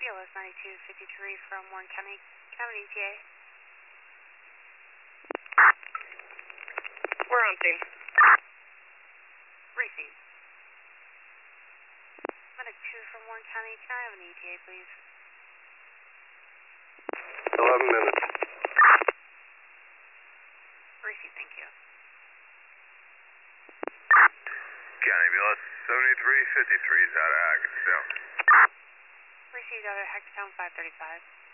BLS 9253 from Warren County. Can I have an ETA? We're on scene. Receive. Medic 2 from Warren County. Can I have an ETA, please? 11 minutes. Receive, thank you. County BLS 7353 is out of Hackettstown. Received out of Hackettstown 535.